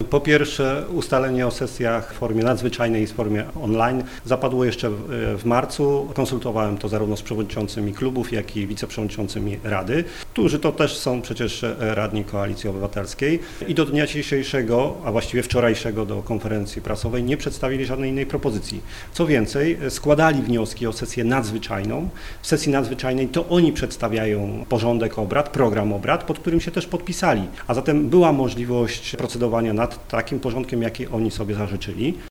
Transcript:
Po pierwsze, ustalenie o sesjach w formie nadzwyczajnej i w formie online zapadło jeszcze w marcu. Konsultowałem to zarówno z przewodniczącymi klubów, jak i wiceprzewodniczącymi Rady, którzy to też są przecież radni Koalicji Obywatelskiej. I do dnia dzisiejszego, a właściwie wczorajszego do konferencji prasowej nie przedstawili żadnej innej propozycji. Co więcej, składali wnioski o sesję nadzwyczajną. W sesji nadzwyczajnej to oni przedstawiają porządek obrad, program obrad, pod którym się też podpisali. A zatem była możliwość procedowania nad takim porządkiem, jaki oni sobie zażyczyli.